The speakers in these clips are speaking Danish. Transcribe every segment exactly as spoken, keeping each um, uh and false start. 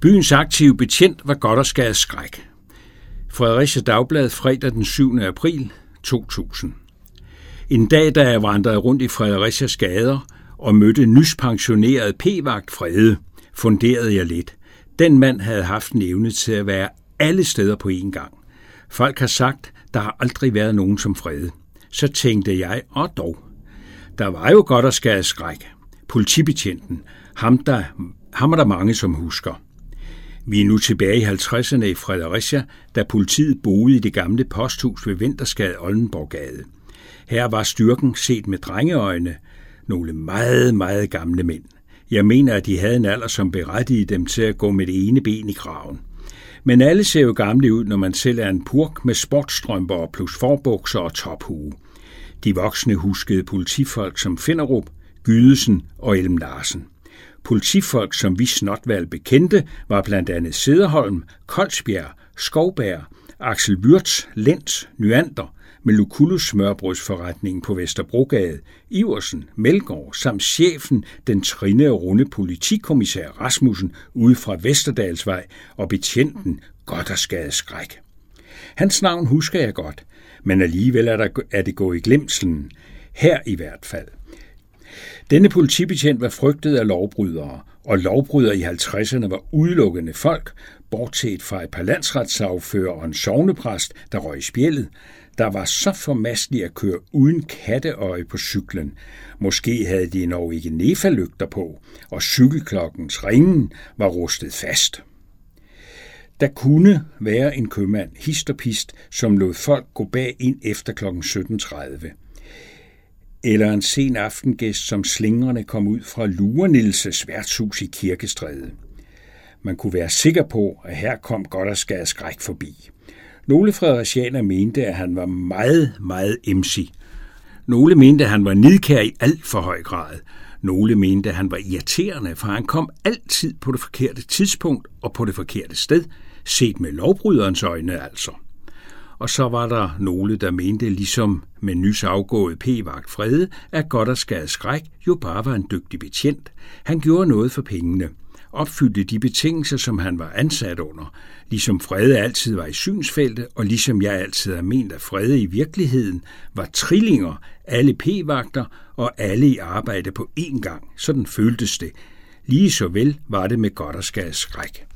Byens aktive betjent var Gothersgade skræk. Fredericia Dagblad, fredag den syvende april to tusind. En dag, da jeg vandrede rundt i Fredericias gader og mødte nyspensioneret p-vagt Frede, funderede jeg lidt. Den mand havde haft en evne til at være alle steder på én gang. Folk har sagt, der har aldrig været nogen som Frede. Så tænkte jeg, og dog. Der var jo Gothersgade skræk. Politibetjenten. Ham, der, ham er der mange, som husker. Vi er nu tilbage i halvtredserne i Fredericia, da politiet boede i det gamle posthus ved Vintersgade Oldenborggade. Her var styrken set med drengeøjne nogle meget, meget gamle mænd. Jeg mener, at de havde en alder, som berettigede dem til at gå med det ene ben i kraven. Men alle ser jo gamle ud, når man selv er en purk med sportsstrømper plus forbukser og tophue. De voksne huskede politifolk som Finderup, Gydesen og Elm Larsen. Politifolk, som vi snotvalg bekendte, var blandt andet Sederholm, Koldsbjerg, Skovbær, Axel Würtz, Lenz, Nyander, med Lucullus smørbrødsforretningen på Vesterbrogade, Iversen, Melgaard samt chefen, den trinne runde politikommissær Rasmussen ude fra Vesterdalsvej og betjenten Gothersgade skræk. Hans navn husker jeg godt, men alligevel er, der, er det gået i glemslen, her i hvert fald. Denne politibetjent var frygtet af lovbrydere, og lovbrydere i halvtredserne var udelukkende folk, bortset fra et par landsretssagfører og en sognepræst, der røg i spjældet, der var så formastelige at køre uden katteøje på cyklen. Måske havde de endnu ikke nefalygter på, og cykelklokkens ringen var rustet fast. Der kunne være en købmand, hist og pist, som lod folk gå bag ind efter klokken sytten tredive. Eller en sen aftengæst, som slingrende kom ud fra Lurenilses værtshus i Kirkestræde. Man kunne være sikker på, at her kom Gothersgade skræk forbi. Nogle fredericianer mente, at han var meget, meget emsig. Nogle mente, at han var nidkær i alt for høj grad. Nogle mente, at han var irriterende, for han kom altid på det forkerte tidspunkt og på det forkerte sted, set med lovbryderens øjne altså. Og så var der nogle, der mente, ligesom med nys afgået p-vagt Frede, at Gothersgade skræk jo bare var en dygtig betjent. Han gjorde noget for pengene, opfyldte de betingelser, som han var ansat under, ligesom Frede altid var i synsfeltet, og ligesom jeg altid har ment, at Frede i virkeligheden var trillinger, alle p-vagter og alle i arbejde på én gang. Sådan føltes det. Lige så vel var det med Gothersgade skræk.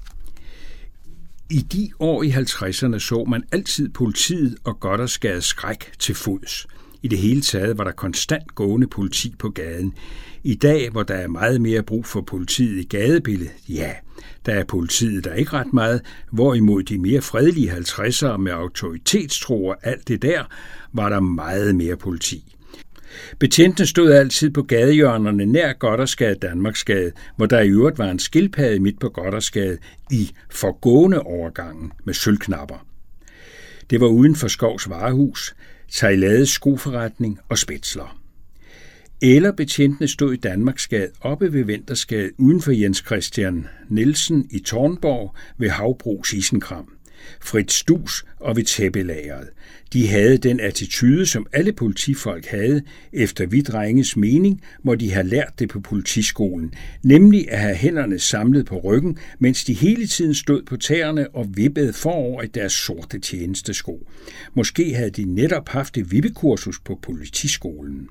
I de år i halvtredserne så man altid politiet og Gothersgade skræk til fods. I det hele taget var der konstant gående politi på gaden. I dag, hvor der er meget mere brug for politiet i gadebilledet, ja, der er politiet der ikke ret meget, hvorimod de mere fredelige halvtredsere med autoritetstro og alt det der, var der meget mere politi. Betjentene stod altid på gadehjørnerne nær Gothersgade Danmarksgade, hvor der i øvrigt var en skildpadde midt på Gothersgade i forgående overgangen med sølvknapper. Det var uden for Skovs varehus, Tejlades skoforretning og Spetsler. Eller betjentene stod i Danmarksgade oppe ved Vintersgade uden for Jens Christian Nielsen i Tårnborg ved Havbros Isenkram. Fritz Stus og ved tæppelageret. De havde den attitude, som alle politifolk havde, efter vi drenges mening, må de have lært det på politiskolen, nemlig at have hænderne samlet på ryggen, mens de hele tiden stod på tæerne og vippede forover i deres sorte tjenestesko. Måske havde de netop haft et vippekursus på politiskolen.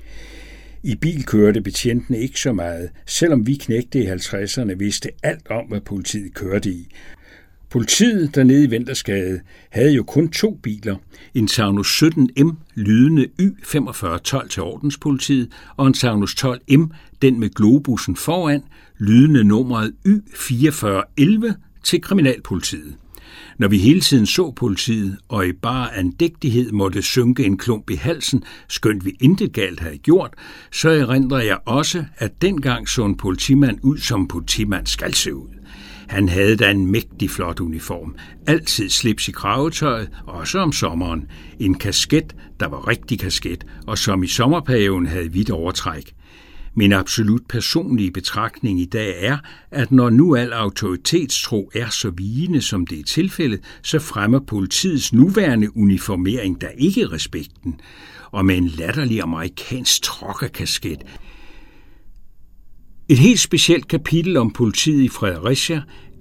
I bil kørte betjentene ikke så meget, selvom vi knægte i halvtredserne vidste alt om, hvad politiet kørte i. Politiet dernede i Vintersgade havde jo kun to biler, en Taunus sytten M lydende Y femogfyrre tolv til ordenspolitiet og en Taunus tolv M, den med globussen foran, lydende nummeret Y fireogfyrre elleve til kriminalpolitiet. Når vi hele tiden så politiet, og i bare andægtighed måtte synke en klump i halsen, skønt vi intet galt havde gjort, så erindrer jeg også, at dengang så en politimand ud, som politimand skal se ud. Han havde da en mægtig flot uniform, altid slips i kravetøjet, også om sommeren. En kasket, der var rigtig kasket, og som i sommerperioden havde hvidt overtræk. Min absolut personlige betragtning i dag er, at når nu al autoritetstro er så vigende, som det er tilfældet, så fremmer politiets nuværende uniformering der ikke respekten. Og med en latterlig amerikansk truckerkasket. Et helt specielt kapitel om politiet i Fredericia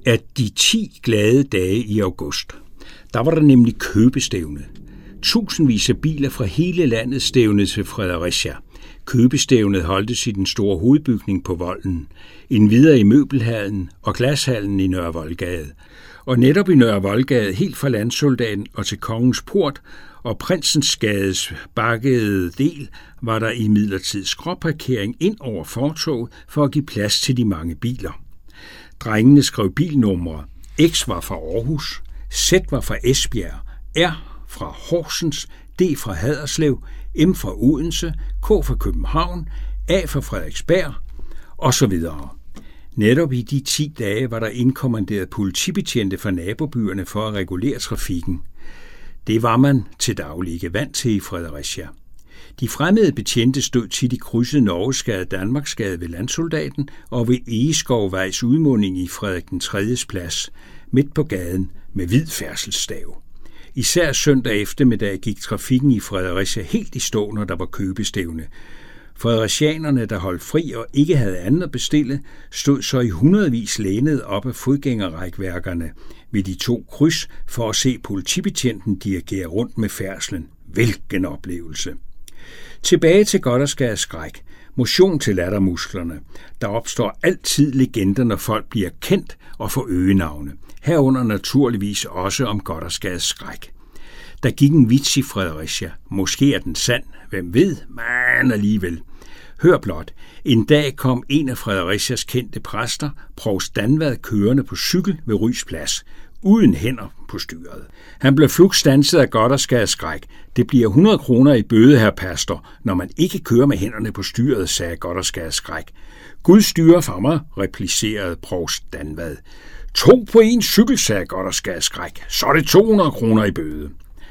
af de ti glade dage i august. Der var der nemlig købestævne. Tusindvis af biler fra hele landet stævnede til Fredericia. Købestævnet holdtes i den store hovedbygning på Volden, endvidere i Møbelhallen og Glashallen i Nørre Voldgade. Og netop i Nørre Voldgade, helt fra Landsoldaten og til Kongens Port og Prinsensgades bakkede del, var der imidlertid skråparkering ind over fortovet for at give plads til de mange biler. Drengene skrev bilnumre. X var fra Aarhus, Z var fra Esbjerg, R fra Horsens, D fra Haderslev, M fra Odense, K fra København, A fra Frederiksberg osv. Netop i de ti dage var der indkommanderet politibetjente fra nabobyerne for at regulere trafikken. Det var man til daglig ikke vant til i Fredericia. De fremmede betjente stod tit i krydset Norgesgade Danmarksgade ved Landsoldaten og ved Egeskovvejs udmunding i Frederik den tredjes plads, midt på gaden med hvid færdselsstav. Især søndag eftermiddag gik trafikken i Fredericia helt i stå, når der var købestævne. Fredericianerne, der holdt fri og ikke havde andet at bestille, stod så i hundredvis lænet op af fodgængerrækværkerne ved de to kryds for at se politibetjenten dirigere rundt med færdslen. Hvilken oplevelse! Tilbage til Gothersgades skræk. Motion til lattermusklerne. Der opstår altid legender, når folk bliver kendt og får øgenavne. Herunder naturligvis også om Gothersgades skræk. Der gik en vits i Fredericia. Måske er den sand. Hvem ved? Men alligevel. Hør blot. En dag kom en af Fredericias kendte præster, provst Danvad, kørende på cykel ved Rys Plads, uden hænder på styret. Han blev flugt standset af Gothersgades skræk. Det bliver hundrede kroner i bøde, herr pastor, når man ikke kører med hænderne på styret, sagde Gothersgades skræk. Gud styrer for mig, replicerede provst Danvad. To på en cykel, sagde Gothersgades skræk. Så er det to hundrede kroner i bøde.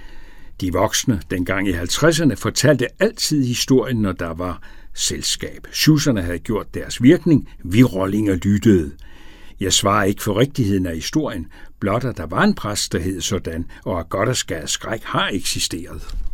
De voksne, dengang i halvtredserne, fortalte altid historien, når der var selskab. Sjusserne havde gjort deres virkning, vi rollinger lyttede. Jeg svarer ikke for rigtigheden af historien, blot at der var en præst, der hed sådan, og at Gothersgades skræk har eksisteret.